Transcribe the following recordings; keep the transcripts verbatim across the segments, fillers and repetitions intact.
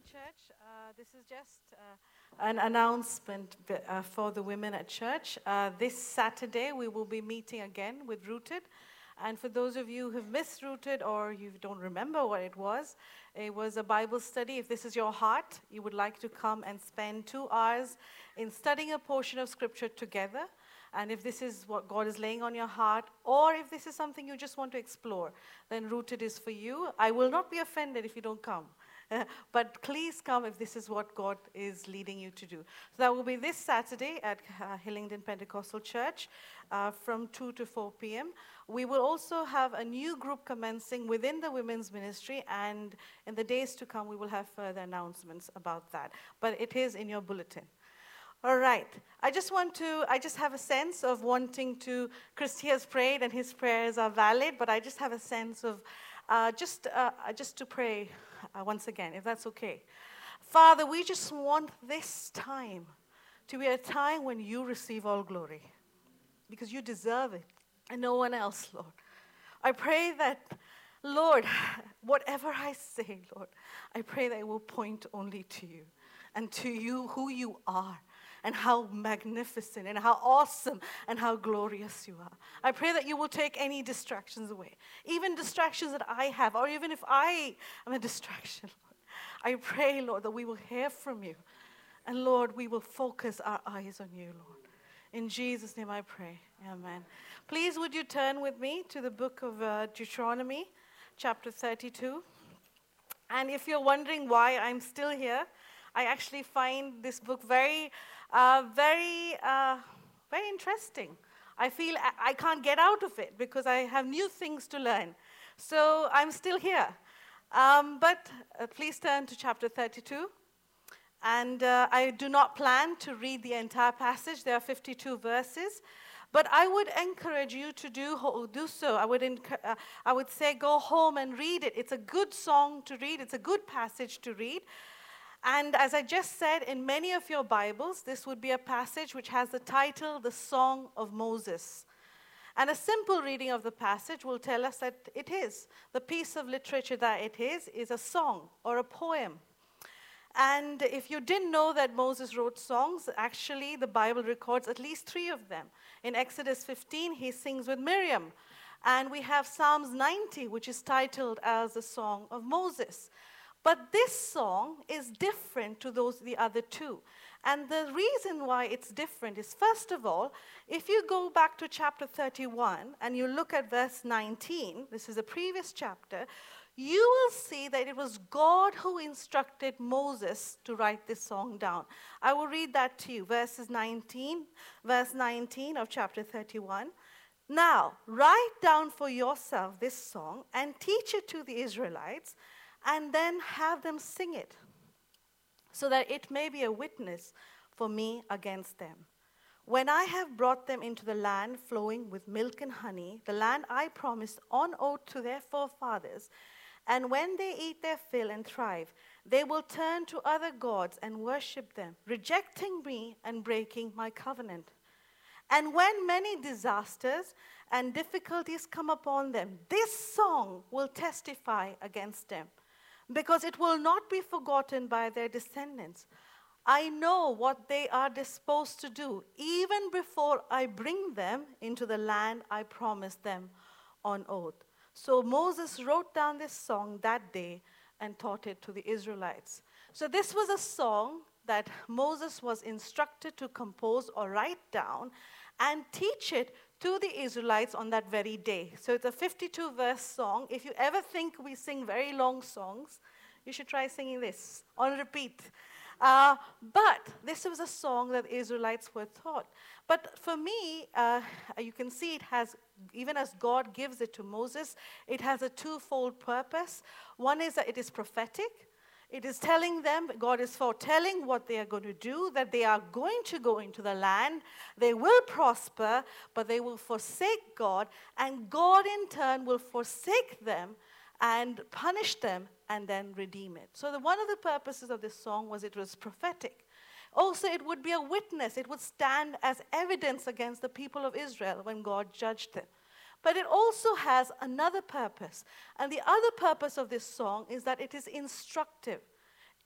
church. Uh, this is just uh, an announcement b- uh, for the women at church. Uh, this Saturday, we will be meeting again with Rooted. And for those of you who've missed Rooted or you don't remember what it was, it was a Bible study. If this is your heart, you would like to come and spend two hours in studying a portion of Scripture together. And if this is what God is laying on your heart, or if this is something you just want to explore, then Rooted is for you. I will not be offended if you don't come. Uh, but please come if this is what God is leading you to do. So that will be this Saturday at uh, Hillingdon Pentecostal Church uh, from two to four p.m. We will also have a new group commencing within the women's ministry, and in the days to come, we will have further announcements about that. But it is in your bulletin. All right. I just want to, I just have a sense of wanting to, Christy has prayed and his prayers are valid, but I just have a sense of uh, just, uh, just to pray uh, once again, if that's okay. Father, we just want this time to be a time when you receive all glory, because you deserve it and no one else, Lord. I pray that, Lord, whatever I say, Lord, I pray that it will point only to you and to you, who you are, and how magnificent and how awesome and how glorious you are. I pray that you will take any distractions away, even distractions that I have, or even if I am a distraction, Lord. I pray, Lord, that we will hear from you. And, Lord, we will focus our eyes on you, Lord. In Jesus' name I pray. Amen. Please, would you turn with me to the book of uh, Deuteronomy, chapter thirty-two. And if you're wondering why I'm still here, I actually find this book very, uh, very, uh, very interesting. I feel I, I can't get out of it because I have new things to learn. So I'm still here. Um, but uh, please turn to chapter thirty-two. And uh, I do not plan to read the entire passage. There are fifty-two verses. But I would encourage you to do, do so. I would, enc- uh, I would say go home and read it. It's a good song to read. It's a good passage to read. And as I just said, in many of your Bibles, this would be a passage which has the title, The Song of Moses. And a simple reading of the passage will tell us that it is. The piece of literature that it is, is a song or a poem. And if you didn't know that Moses wrote songs, actually the Bible records at least three of them. In Exodus fifteen, he sings with Miriam. And we have Psalms ninety, which is titled as the Song of Moses. But this song is different to those the other two. And the reason why it's different is, first of all, if you go back to chapter thirty-one and you look at verse nineteen, this is a previous chapter, you will see that it was God who instructed Moses to write this song down. I will read that to you, verses nineteen, verse nineteen of chapter thirty-one. Now, write down for yourself this song and teach it to the Israelites, and then have them sing it, so that it may be a witness for me against them. When I have brought them into the land flowing with milk and honey, the land I promised on oath to their forefathers, and when they eat their fill and thrive, they will turn to other gods and worship them, rejecting me and breaking my covenant. And when many disasters and difficulties come upon them, this song will testify against them, because it will not be forgotten by their descendants. I know what they are disposed to do, even before I bring them into the land I promised them on oath. So Moses wrote down this song that day and taught it to the Israelites. So this was a song that Moses was instructed to compose or write down and teach it to the Israelites on that very day. So it's a fifty-two verse song. If you ever think we sing very long songs, you should try singing this on repeat. Uh, but this was a song that the Israelites were taught. But for me, uh, you can see it has, even as God gives it to Moses, it has a twofold purpose. One is that it is prophetic. It is telling them, God is foretelling what they are going to do, that they are going to go into the land. They will prosper, but they will forsake God, and God in turn will forsake them and punish them and then redeem it. So the, one of the purposes of this song was it was prophetic. Also, it would be a witness. It would stand as evidence against the people of Israel when God judged them. But it also has another purpose. And the other purpose of this song is that it is instructive.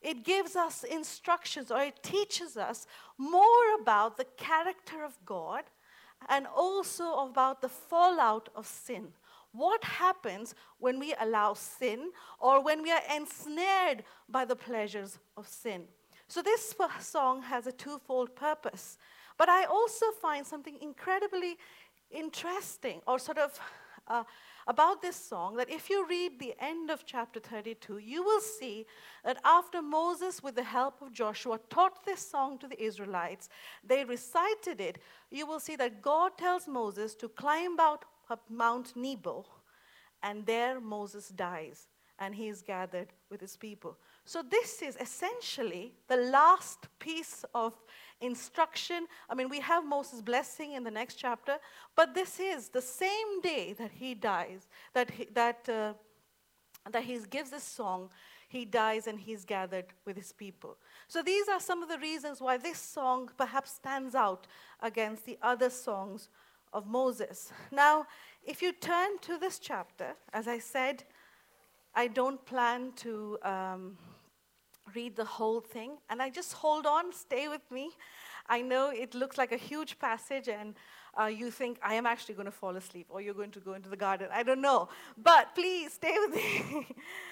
It gives us instructions, or it teaches us more about the character of God and also about the fallout of sin. What happens when we allow sin or when we are ensnared by the pleasures of sin? So this song has a twofold purpose. But I also find something incredibly interesting or sort of uh, about this song, that if you read the end of chapter thirty-two, you will see that after Moses, with the help of Joshua, taught this song to the Israelites, they recited it. You will see that God tells Moses to climb out up Mount Nebo, and there Moses dies, and he is gathered with his people. So this is essentially the last piece of instruction. I mean, we have Moses' blessing in the next chapter, but this is the same day that he dies, that he, that uh, that he gives this song. He dies and he's gathered with his people. So these are some of the reasons why this song perhaps stands out against the other songs of Moses. Now, if you turn to this chapter, as I said, I don't plan to um, read the whole thing, and I just hold on, stay with me. I know it looks like a huge passage, and uh, you think I am actually going to fall asleep, or you're going to go into the garden. I don't know, but please stay with me.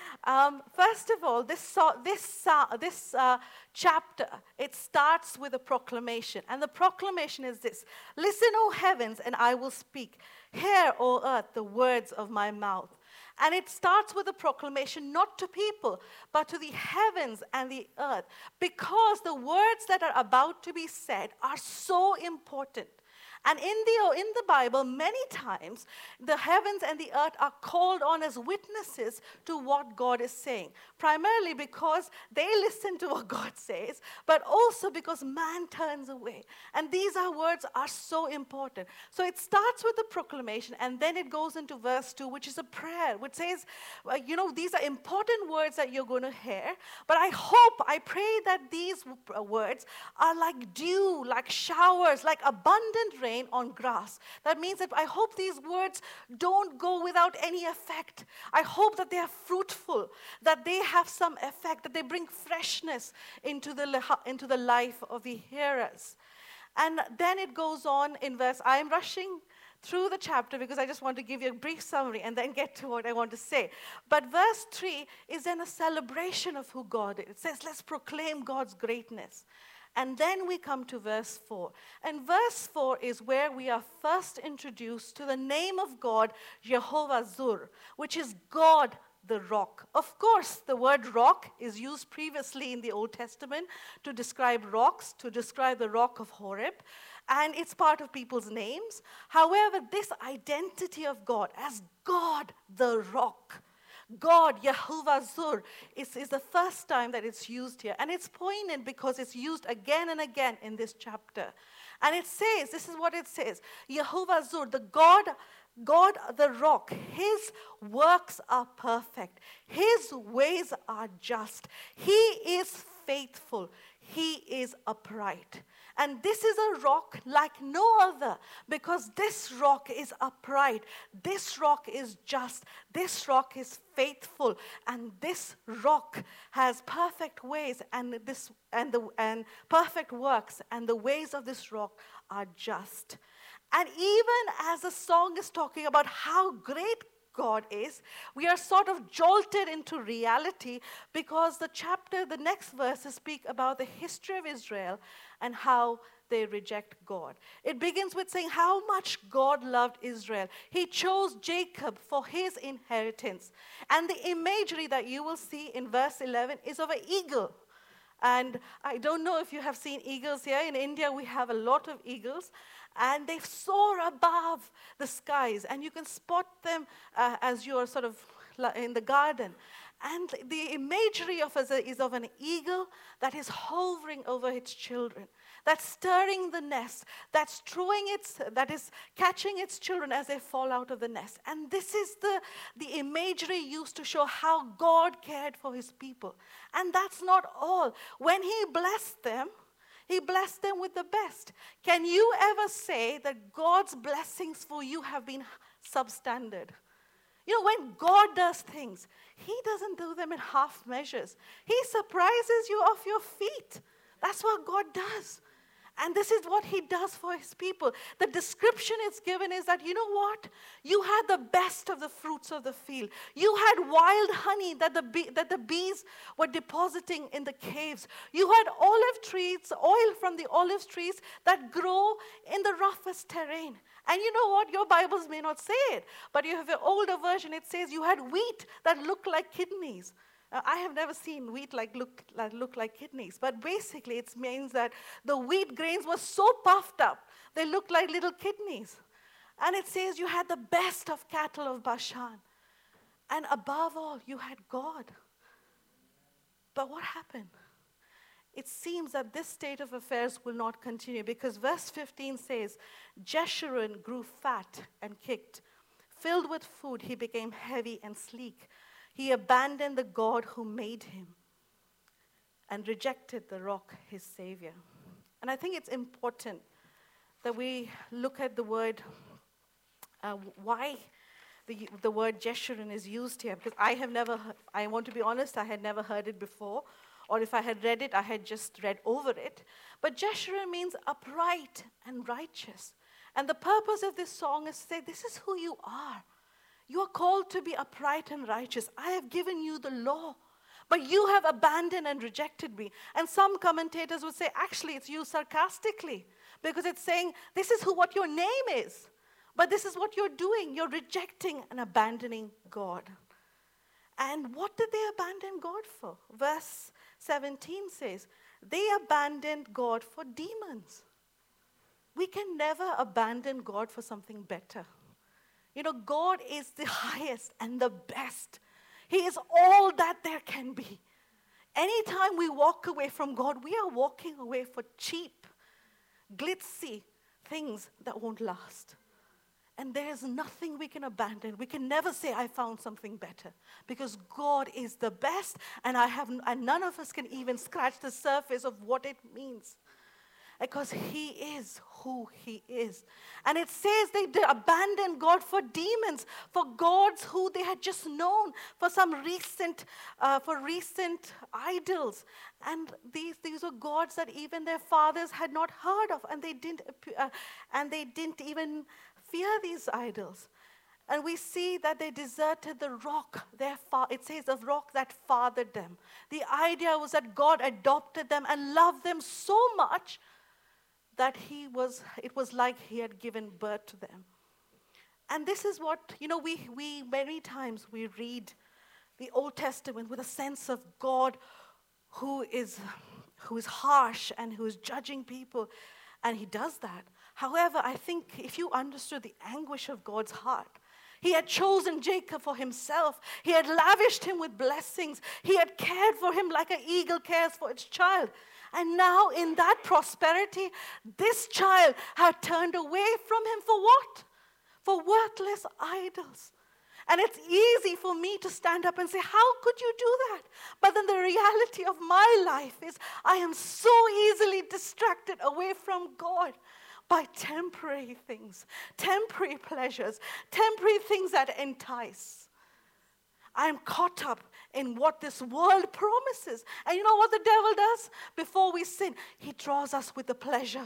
um, first of all, this so, this uh, this uh, chapter, it starts with a proclamation, and the proclamation is this: "Listen, O heavens, and I will speak. Hear, O earth, the words of my mouth." And it starts with a proclamation not to people, but to the heavens and the earth, because the words that are about to be said are so important. And in the, in the Bible, many times, the heavens and the earth are called on as witnesses to what God is saying. Primarily because they listen to what God says, but also because man turns away. And these are words are so important. So it starts with the proclamation, and then it goes into verse two, which is a prayer, which says, uh, you know, these are important words that you're going to hear, but I hope, I pray that these words are like dew, like showers, like abundant rain on grass. That means that I hope these words don't go without any effect. I hope that they are fruitful, that they have some effect, that they bring freshness into the, into the life of the hearers. And then it goes on in verse, I'm rushing through the chapter because I just want to give you a brief summary and then get to what I want to say. But verse three is then a celebration of who God is. It says, let's proclaim God's greatness. And then we come to verse four. And verse four is where we are first introduced to the name of God, Jehovah Zur, which is God the rock. Of course, the word rock is used previously in the Old Testament to describe rocks, to describe the rock of Horeb, and it's part of people's names. However, this identity of God as God the rock, God, Jehovah Zur, is, is the first time that it's used here. And it's poignant because it's used again and again in this chapter. And it says, this is what it says, Jehovah Zur, the God, God the rock, his works are perfect. His ways are just. He is faithful. He is upright. And this is a rock like no other, because this rock is upright, this rock is just, this rock is faithful, and this rock has perfect ways and this and the and perfect works, and the ways of this rock are just. And even as the song is talking about how great God is, we are sort of jolted into reality, because the chapter, the next verses speak about the history of Israel and how they reject God. It begins with saying how much God loved Israel. He chose Jacob for his inheritance. And the imagery that you will see in verse eleven is of an eagle. And I don't know if you have seen eagles here. In India, we have a lot of eagles. And they soar above the skies. And you can spot them uh, as you're sort of in the garden. And the imagery of us is of an eagle that is hovering over its children, that's stirring the nest, that's throwing its, that is catching its children as they fall out of the nest. And this is the, the imagery used to show how God cared for his people. And that's not all. When he blessed them, he blessed them with the best. Can you ever say that God's blessings for you have been substandard? You know, when God does things, he doesn't do them in half measures. He surprises you off your feet. That's what God does. And this is what he does for his people. The description it's given is that, you know what? You had the best of the fruits of the field. You had wild honey that the, bee, that the bees were depositing in the caves. You had olive trees, oil from the olive trees that grow in the roughest terrain. And you know what? Your Bibles may not say it, but you have an older version. It says you had wheat that looked like kidneys. Uh, I have never seen wheat like look, like look like kidneys, but basically it means that the wheat grains were so puffed up, they looked like little kidneys. And it says you had the best of cattle of Bashan. And above all, you had God. But what happened? It seems that this state of affairs will not continue, because verse fifteen says, Jeshurun grew fat and kicked. Filled with food, he became heavy and sleek. He abandoned the God who made him and rejected the rock, his savior. And I think it's important that we look at the word, uh, why the, the word Jeshurun is used here. Because I have never, I want to be honest, I had never heard it before. Or if I had read it, I had just read over it. But Jeshurun means upright and righteous. And the purpose of this song is to say, this is who you are. You are called to be upright and righteous. I have given you the law, but you have abandoned and rejected me. And some commentators would say, actually, it's used sarcastically, because it's saying, this is who what your name is, but this is what you're doing. You're rejecting and abandoning God. And what did they abandon God for? Verse seventeen says, they abandoned God for demons. We can never abandon God for something better. You know, God is the highest and the best. He is all that there can be. Anytime we walk away from God, we are walking away for cheap, glitzy things that won't last. And there is nothing we can abandon. We can never say, I found something better. Because God is the best, and I have, and none of us can even scratch the surface of what it means. Because he is who he is. And it says they abandoned God for demons, for gods who they had just known, for some recent, uh, for recent idols. And these, these were gods that even their fathers had not heard of, and they didn't, uh, and they didn't even fear these idols. And we see that they deserted the rock. Their fa- it says the rock that fathered them. The idea was that God adopted them and loved them so much that he was, it was like he had given birth to them. And this is what, you know, we, we many times we read the Old Testament with a sense of God who is, who is harsh and who is judging people. And he does that. However, I think if you understood the anguish of God's heart, he had chosen Jacob for himself. He had lavished him with blessings. He had cared for him like an eagle cares for its child. And now in that prosperity, this child had turned away from him for what? For worthless idols. And it's easy for me to stand up and say, how could you do that? But then the reality of my life is I am so easily distracted away from God by temporary things, temporary pleasures, temporary things that entice. I am caught up in what this world promises. And you know what the devil does? Before we sin, he draws us with the pleasure.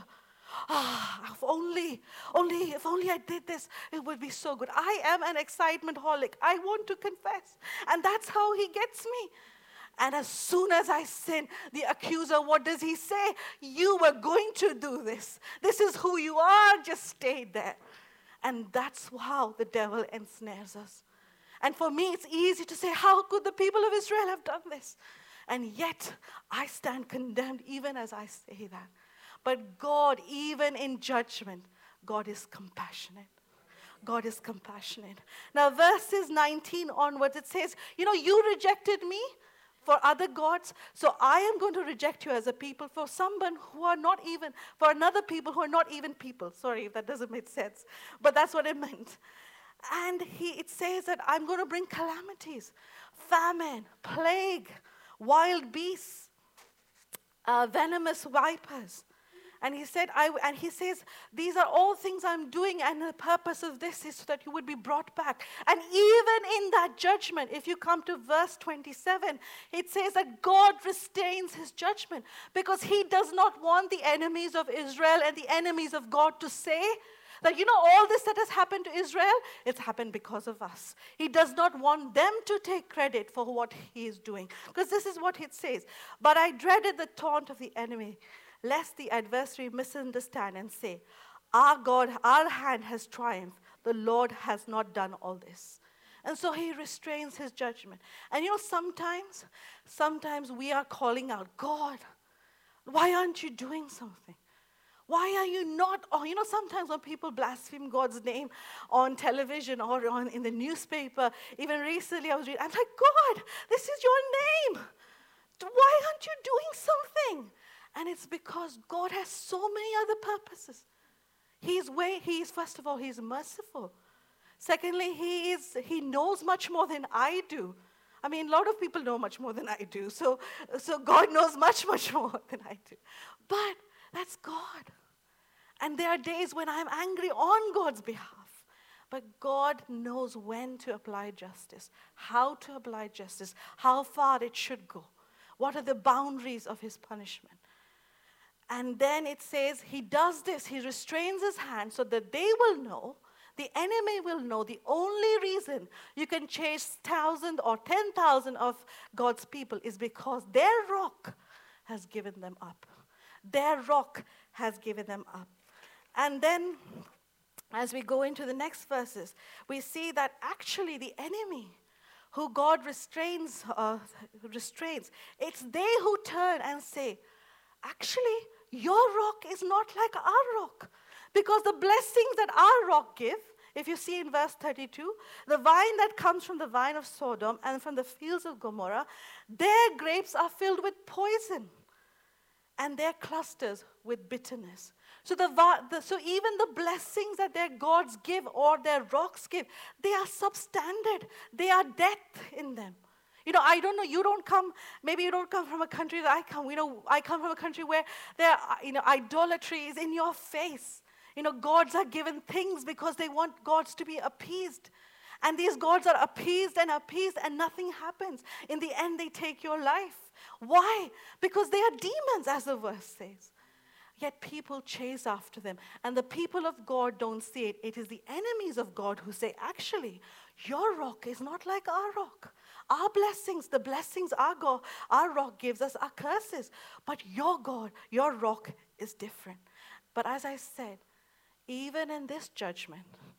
Ah, if only, only, if only I did this, it would be so good. I am an excitement holic. I want to confess. And that's how he gets me. And as soon as I sin, the accuser, what does he say? You were going to do this. This is who you are. Just stay there. And that's how the devil ensnares us. And for me, it's easy to say, how could the people of Israel have done this? And yet, I stand condemned even as I say that. But God, even in judgment, God is compassionate. God is compassionate. Now, verses nineteen onwards, it says, you know, you rejected me for other gods, so I am going to reject you as a people for someone who are not even, for another people who are not even people. Sorry if that doesn't make sense, but that's what it meant. And he, it says that I'm going to bring calamities, famine, plague, wild beasts, uh, venomous vipers. And he said, I, and he says, these are all things I'm doing, and the purpose of this is so that you would be brought back. And even in that judgment, if you come to verse twenty-seven, it says that God restrains his judgment because he does not want the enemies of Israel and the enemies of God to say that, you know, all this that has happened to Israel, it's happened because of us. He does not want them to take credit for what he is doing. Because this is what it says. But I dreaded the taunt of the enemy, lest the adversary misunderstand and say, our God, our hand has triumphed. The Lord has not done all this. And so he restrains his judgment. And you know, sometimes, sometimes we are calling out, God, why aren't you doing something? Why are you not? Or, you know, sometimes when people blaspheme God's name on television or on in the newspaper, even recently I was reading, I'm like, God, this is your name. Why aren't you doing something? And it's because God has so many other purposes. He's way, he is, first of all, he's merciful. Secondly, he is, he knows much more than I do. I mean, a lot of people know much more than I do. So, so God knows much, much more than I do. But that's God. And there are days when I'm angry on God's behalf. But God knows when to apply justice, how to apply justice, how far it should go. What are the boundaries of his punishment? And then it says he does this. He restrains his hand so that they will know, the enemy will know, the only reason you can chase thousand or ten thousand of God's people is because their rock has given them up. Their rock has given them up. And then, as we go into the next verses, we see that actually the enemy who God restrains, uh, restrains, it's they who turn and say, actually, your rock is not like our rock. Because the blessings that our rock give, if you see in verse thirty-two, the vine that comes from the vine of Sodom and from the fields of Gomorrah, their grapes are filled with poison, and their clusters with bitterness. So, the, the, so even the blessings that their gods give or their rocks give, they are substandard. They are death in them. You know, I don't know, you don't come, maybe you don't come from a country that I come. You know, I come from a country where there, you know, idolatry is in your face. You know, gods are given things because they want gods to be appeased. And these gods are appeased and appeased and nothing happens. In the end, they take your life. Why? Because they are demons, as the verse says. Yet people chase after them. And the people of God don't see it. It is the enemies of God who say, actually, your rock is not like our rock. Our blessings, the blessings our God, our rock gives us are curses. But your God, your rock is different. But as I said, even in this judgment,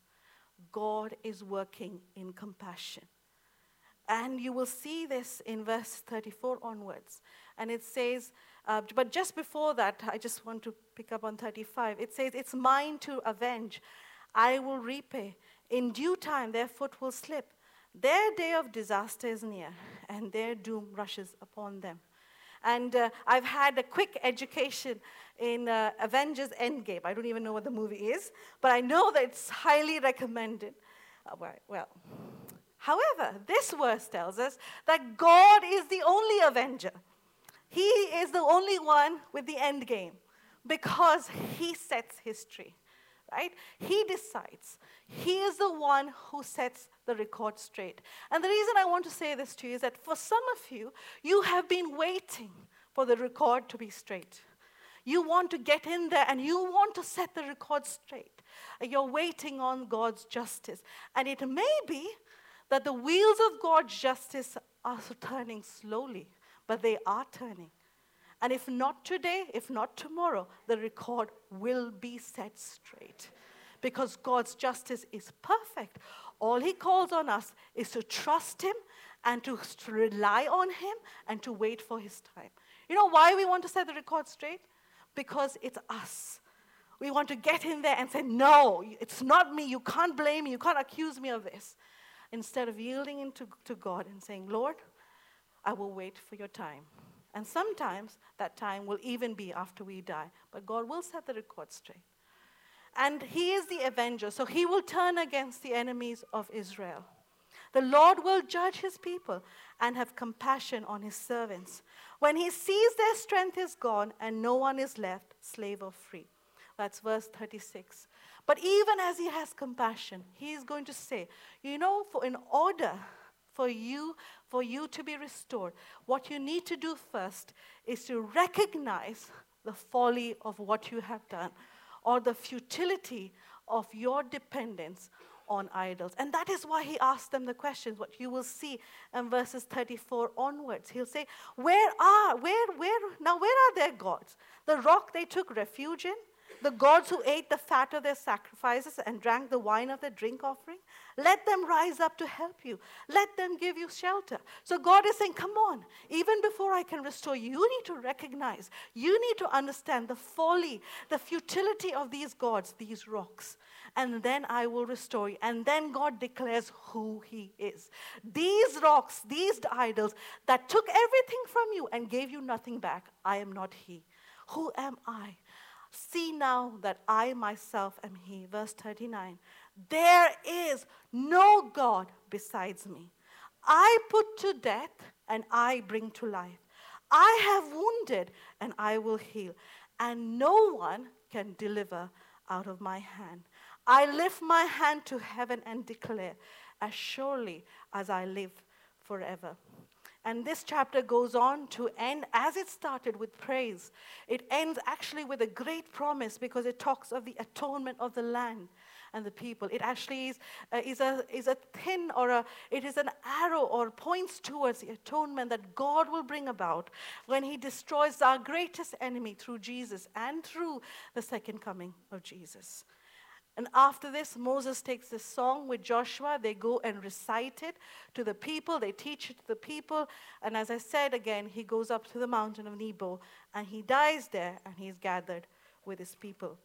God is working in compassion. And you will see this in verse thirty-four onwards. And it says, uh, but just before that, I just want to pick up on thirty-five. It says, it's mine to avenge. I will repay. In due time, their foot will slip. Their day of disaster is near, and their doom rushes upon them. And uh, I've had a quick education in uh, Avengers Endgame. I don't even know what the movie is, but I know that it's highly recommended. Uh, well, however, this verse tells us that God is the only avenger. He is the only one with the end game because he sets history, right? He decides. He is the one who sets the record straight. And the reason I want to say this to you is that for some of you, you have been waiting for the record to be straight. You want to get in there and you want to set the record straight. You're waiting on God's justice. And it may be that the wheels of God's justice are turning slowly, but they are turning. And if not today, if not tomorrow, the record will be set straight. Because God's justice is perfect. All he calls on us is to trust him and to rely on him and to wait for his time. You know why we want to set the record straight? Because it's us. We want to get in there and say, no, it's not me. You can't blame me. You can't accuse me of this. Instead of yielding into to God and saying, Lord, I will wait for your time. And sometimes that time will even be after we die. But God will set the record straight. And he is the avenger. So he will turn against the enemies of Israel. The Lord will judge his people and have compassion on his servants. When he sees their strength is gone and no one is left, slave or free. That's verse thirty-six. But even as he has compassion, he is going to say, you know, for in order for you, for you to be restored, what you need to do first is to recognize the folly of what you have done, or the futility of your dependence on idols. And that is why he asked them the questions, what you will see in verses thirty-four onwards. He'll say, where are, where, where, now where are their gods? The rock they took refuge in? The gods who ate the fat of their sacrifices and drank the wine of their drink offering? Let them rise up to help you. Let them give you shelter. So God is saying, come on, even before I can restore you, you need to recognize, you need to understand the folly, the futility of these gods, these rocks. And then I will restore you. And then God declares who he is. These rocks, these idols that took everything from you and gave you nothing back, I am not he. Who am I? See now that I myself am he. Verse thirty-nine. There is no God besides me. I put to death and I bring to life. I have wounded and I will heal. And no one can deliver out of my hand. I lift my hand to heaven and declare, as surely as I live forever. And this chapter goes on to end as it started with praise. It ends actually with a great promise because it talks of the atonement of the land and the people. It actually is, uh, is, a, is a thin or a, it is an arrow or points towards the atonement that God will bring about when he destroys our greatest enemy through Jesus and through the second coming of Jesus. And after this, Moses takes this song with Joshua. They go and recite it to the people. They teach it to the people. And as I said again, he goes up to the mountain of Nebo. And he dies there. And he's gathered with his people.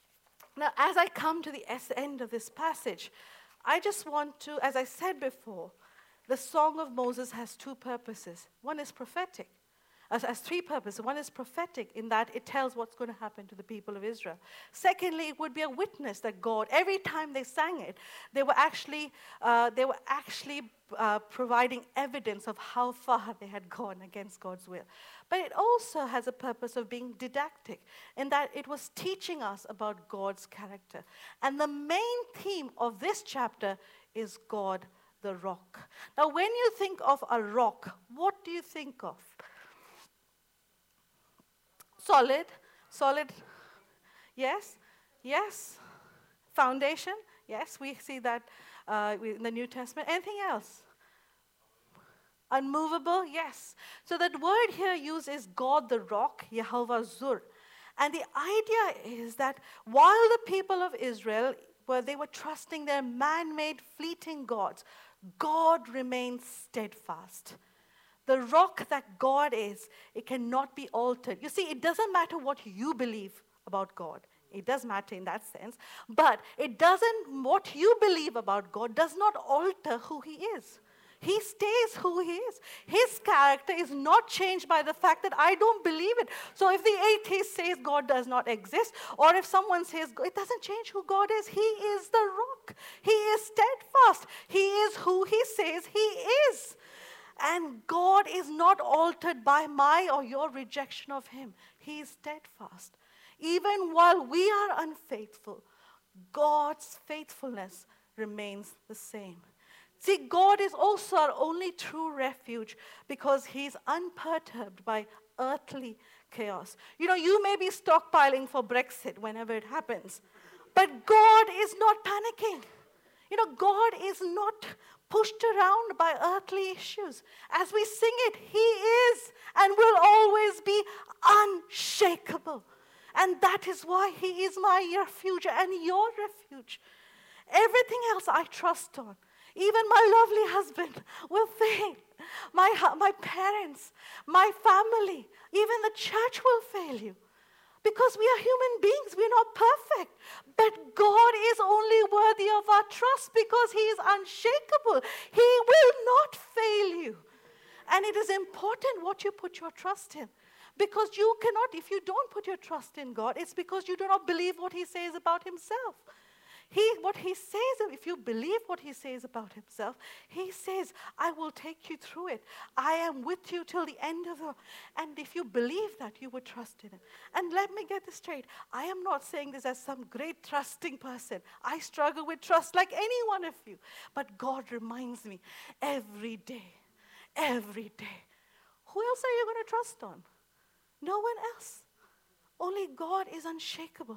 Now, as I come to the end of this passage, I just want to, as I said before, the Song of Moses has two purposes. One is prophetic. As, as three purposes. One is prophetic in that it tells what's going to happen to the people of Israel. Secondly, it would be a witness that God, every time they sang it, they were actually, uh, they were actually uh, providing evidence of how far they had gone against God's will. But it also has a purpose of being didactic in that it was teaching us about God's character. And the main theme of this chapter is God, the rock. Now, when you think of a rock, what do you think of? Solid, solid, yes, yes. Foundation, yes, we see that uh, in the New Testament. Anything else? Unmovable, yes. So that word here used is God the rock, Yehovah Zur. And the idea is that while the people of Israel, where they were trusting their man-made fleeting gods, God remains steadfast. The rock that God is, it cannot be altered. You see, it doesn't matter what you believe about God. It does matter in that sense. But it doesn't, what you believe about God does not alter who he is. He stays who he is. His character is not changed by the fact that I don't believe it. So if the atheist says God does not exist, or if someone says, it doesn't change who God is. He is the rock. He is steadfast. He is who he says he is. And God is not altered by my or your rejection of him. He is steadfast. Even while we are unfaithful, God's faithfulness remains the same. See, God is also our only true refuge because he's unperturbed by earthly chaos. You know, you may be stockpiling for Brexit whenever it happens, but God is not panicking. You know, God is not pushed around by earthly issues. As we sing it, he is and will always be unshakable. And that is why he is my refuge and your refuge. Everything else I trust on. Even my lovely husband will fail. My, my parents, my family, even the church will fail you. Because we are human beings, we're not perfect. But God is only worthy of our trust because he is unshakable. He will not fail you. And it is important what you put your trust in. Because you cannot, if you don't put your trust in God, it's because you do not believe what he says about himself. He, what he says, if you believe what he says about himself, he says, I will take you through it. I am with you till the end of the, and if you believe that, you would trust in him. And let me get this straight. I am not saying this as some great trusting person. I struggle with trust like any one of you. But God reminds me every day, every day. Who else are you going to trust on? No one else. Only God is unshakable.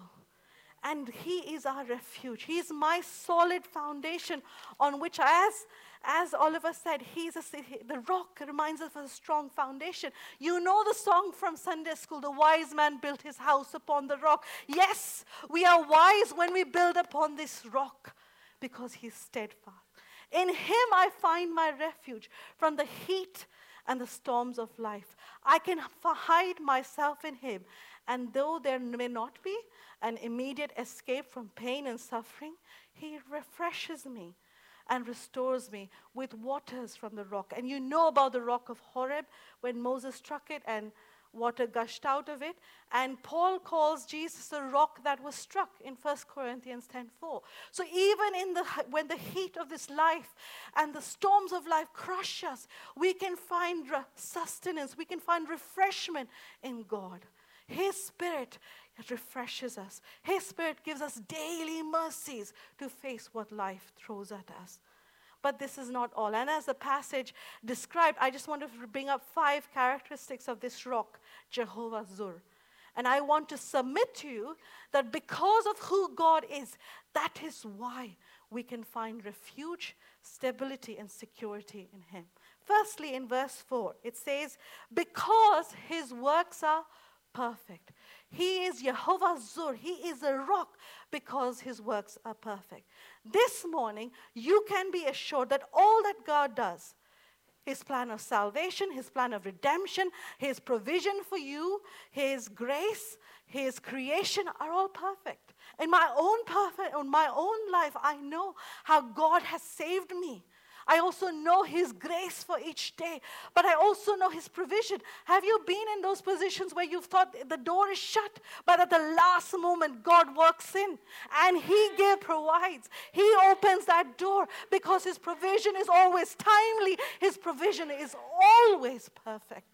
And he is our refuge. He is my solid foundation on which, as, as Oliver said, he's a, the rock reminds us of a strong foundation. You know the song from Sunday school, the wise man built his house upon the rock. Yes, we are wise when we build upon this rock because he's steadfast. In him I find my refuge from the heat and the storms of life. I can hide myself in him. And though there may not be an immediate escape from pain and suffering, he refreshes me and restores me with waters from the rock. And you know about the rock of Horeb when Moses struck it and water gushed out of it. And Paul calls Jesus the rock that was struck in First Corinthians ten four. So even in the when the heat of this life and the storms of life crush us, we can find sustenance, we can find refreshment in God. His Spirit refreshes us. His Spirit gives us daily mercies to face what life throws at us. But this is not all. And as the passage described, I just want to bring up five characteristics of this rock, Jehovah Zur. And I want to submit to you that because of who God is, that is why we can find refuge, stability, and security in him. Firstly, in verse four, it says, because his works are perfect. He is Jehovah Zur. He is a rock because his works are perfect. This morning, you can be assured that all that God does, his plan of salvation, his plan of redemption, his provision for you, his grace, his creation are all perfect. In my own perfect, in my own life, I know how God has saved me. I also know his grace for each day, but I also know his provision. Have you been in those positions where you've thought the door is shut, but at the last moment God works in and he give, provides. He opens that door because his provision is always timely. His provision is always perfect.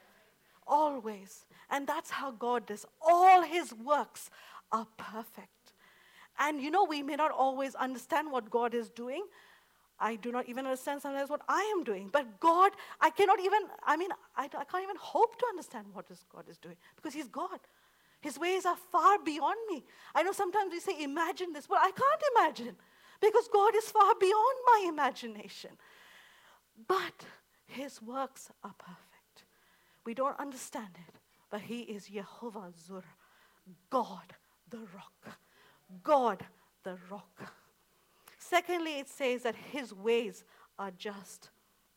Always. And that's how God does. All his works are perfect. And you know, we may not always understand what God is doing. I do not even understand sometimes what I am doing. But God, I cannot even, I mean, I, I can't even hope to understand what is God is doing because he's God. His ways are far beyond me. I know sometimes we say, imagine this. Well, I can't imagine because God is far beyond my imagination. But his works are perfect. We don't understand it, but he is Jehovah Zur, God the rock. God the rock. Secondly, it says that his ways are just.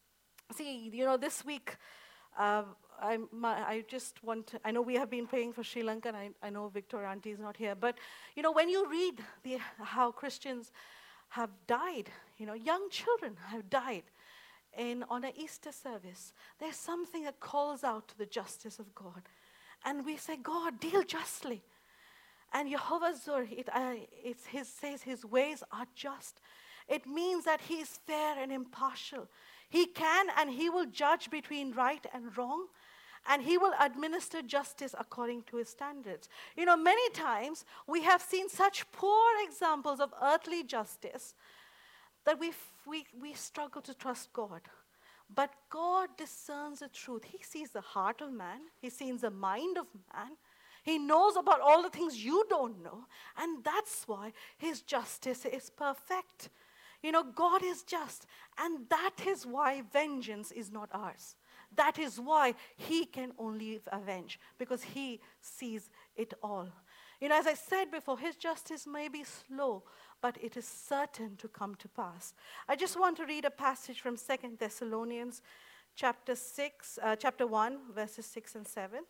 See, you know, this week, uh, I, my, I just want to, I know we have been praying for Sri Lanka, and I, I know Victoria Auntie is not here, but, you know, when you read the, how Christians have died, you know, young children have died in, on an Easter service, there's something that calls out to the justice of God. And we say, God, deal justly. And Jehovah Zur, it, uh, it's his, says his ways are just. It means that he is fair and impartial. He can and he will judge between right and wrong. And he will administer justice according to his standards. You know, many times we have seen such poor examples of earthly justice that we, we, we struggle to trust God. But God discerns the truth. He sees the heart of man. He sees the mind of man. He knows about all the things you don't know. And that's why his justice is perfect. You know, God is just. And that is why vengeance is not ours. That is why he can only avenge. Because he sees it all. You know, as I said before, his justice may be slow, but it is certain to come to pass. I just want to read a passage from Second Thessalonians chapter six, uh, chapter one, verses six and seven.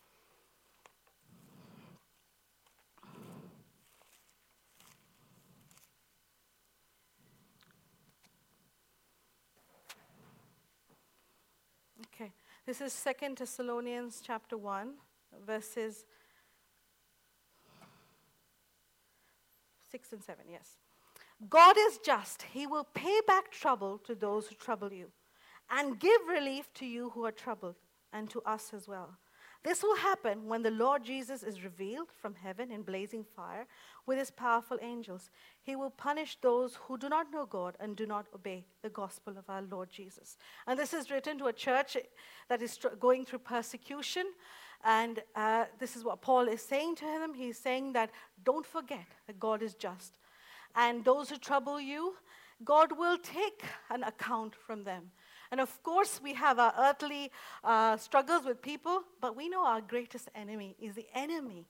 Okay, this is Second Thessalonians chapter one, verses six and seven, yes. God is just. He will pay back trouble to those who trouble you and give relief to you who are troubled, and to us as well. This will happen when the Lord Jesus is revealed from heaven in blazing fire with his powerful angels. He will punish those who do not know God and do not obey the gospel of our Lord Jesus. And this is written to a church that is going through persecution. And uh, this is what Paul is saying to them. He's saying that don't forget that God is just. And those who trouble you, God will take an account from them. And of course, we have our earthly uh, struggles with people, but we know our greatest enemy is the enemy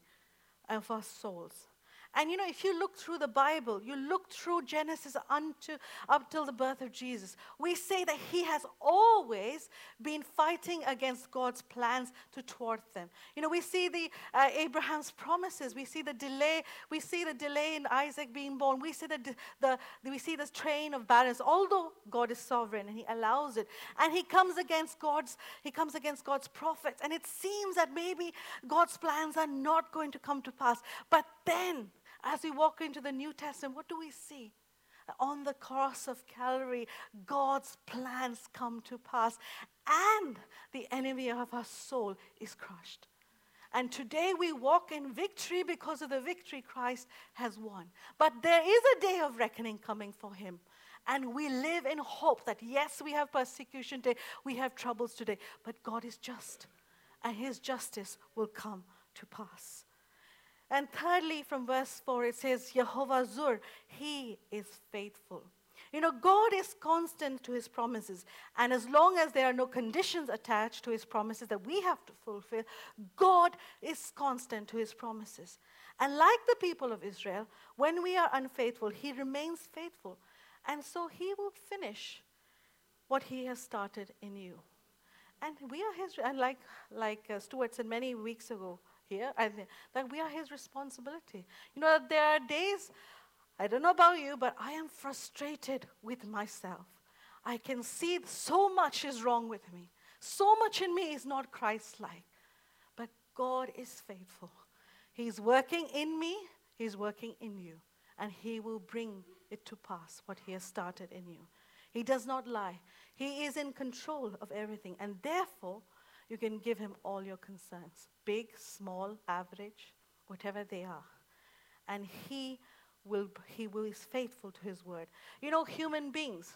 of our souls. And you know, if you look through the Bible, you look through Genesis unto, up till the birth of Jesus, we say that he has always been fighting against God's plans to thwart them. You know, we see the uh, Abraham's promises, we see the delay, we see the delay in Isaac being born, we see the, the, the we see the train of barrenness, although God is sovereign and he allows it. And he comes against God's, he comes against God's prophets, and it seems that maybe God's plans are not going to come to pass. But then, as we walk into the New Testament, what do we see? On the cross of Calvary, God's plans come to pass, and the enemy of our soul is crushed. And today we walk in victory because of the victory Christ has won. But there is a day of reckoning coming for him. And we live in hope that yes, we have persecution today, we have troubles today, but God is just, and his justice will come to pass. And thirdly, from verse four, it says, Yehovah Zur, he is faithful. You know, God is constant to his promises. And as long as there are no conditions attached to his promises that we have to fulfill, God is constant to his promises. And like the people of Israel, when we are unfaithful, he remains faithful. And so he will finish what he has started in you. And we are his, and like, like uh, Stuart said many weeks ago, here, I think that we are his responsibility. You know, there are days, I don't know about you, but I am frustrated with myself. I can see so much is wrong with me. So much in me is not Christ-like. But God is faithful. He's working in me, he's working in you. And he will bring it to pass, what he has started in you. He does not lie. He is in control of everything. And therefore, you can give him all your concerns, big, small, average, whatever they are. And he will, he will is faithful to his word. You know, human beings,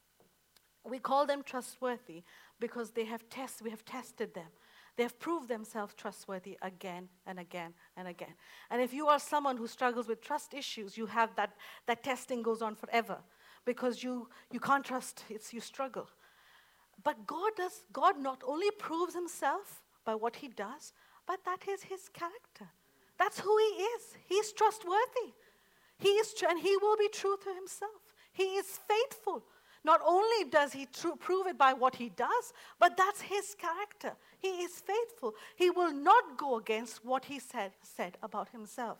we call them trustworthy because they have test, we have tested them. They have proved themselves trustworthy again and again and again. And if you are someone who struggles with trust issues, you have that, that testing goes on forever because you, you can't trust, it's you struggle. But God does, God not only proves himself by what he does, but that is his character. That's who he is. He's trustworthy. He is tr- and he will be true to himself. He is faithful. Not only does he tr- prove it by what he does, but that's his character. He is faithful. He will not go against what he said, said about himself.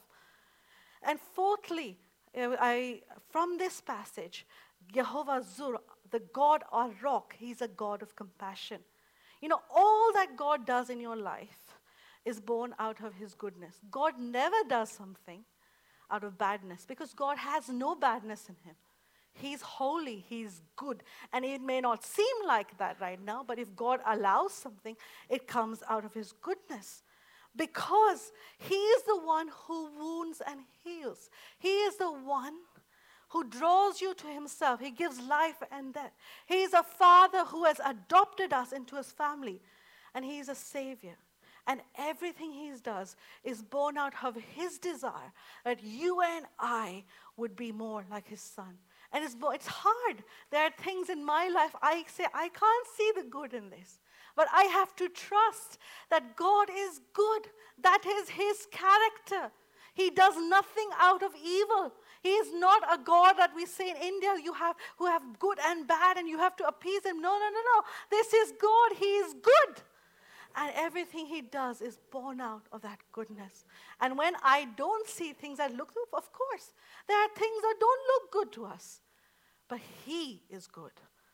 And fourthly, uh, I, from this passage, Yehovah Zur, the God our rock, he's a God of compassion. You know, all that God does in your life is born out of his goodness. God never does something out of badness because God has no badness in him. He's holy, he's good. And it may not seem like that right now, but if God allows something, it comes out of his goodness. Because he is the one who wounds and heals. He is the one who draws you to himself. He gives life and death. He is a father who has adopted us into his family. And he is a savior. And everything he does is born out of his desire that you and I would be more like his son. And it's, it's hard. There are things in my life I say, I can't see the good in this. But I have to trust that God is good. That is his character. He does nothing out of evil. He is not a God that we say in India, you have who have good and bad and you have to appease him. No, no, no, no. This is God. He is good. And everything he does is born out of that goodness. And when I don't see things that look, of course, there are things that don't look good to us. But he is good.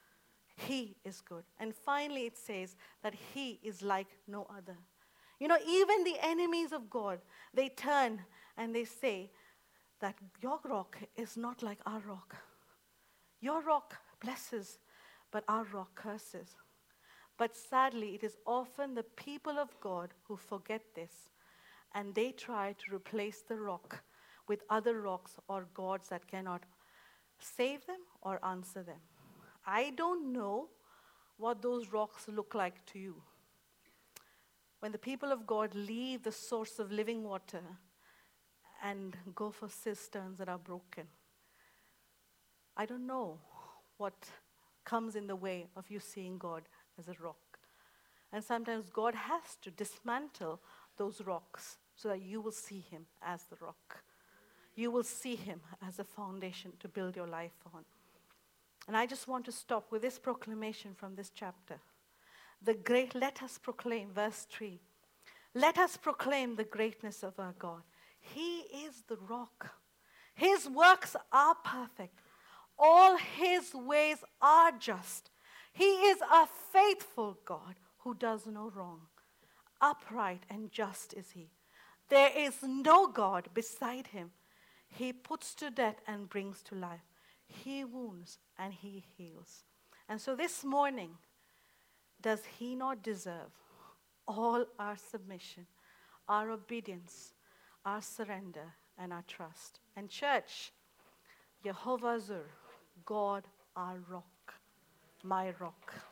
He is good. And finally it says that he is like no other. You know, even the enemies of God, they turn and they say, that your rock is not like our rock. Your rock blesses, but our rock curses. But sadly, it is often the people of God who forget this, and they try to replace the rock with other rocks or gods that cannot save them or answer them. I don't know what those rocks look like to you. When the people of God leave the source of living water and go for cisterns that are broken, I don't know what comes in the way of you seeing God as a rock. And sometimes God has to dismantle those rocks so that you will see him as the rock. You will see him as a foundation to build your life on. And I just want to stop with this proclamation from this chapter. The great, let us proclaim, verse three. Let us proclaim the greatness of our God. He is the rock. His works are perfect. All his ways are just. He is a faithful God who does no wrong. Upright and just is he. There is no God beside him. He puts to death and brings to life. He wounds and he heals. And so this morning, does he not deserve all our submission, our obedience, our surrender, and our trust? And church, Jehovah Zur, God our rock, my rock.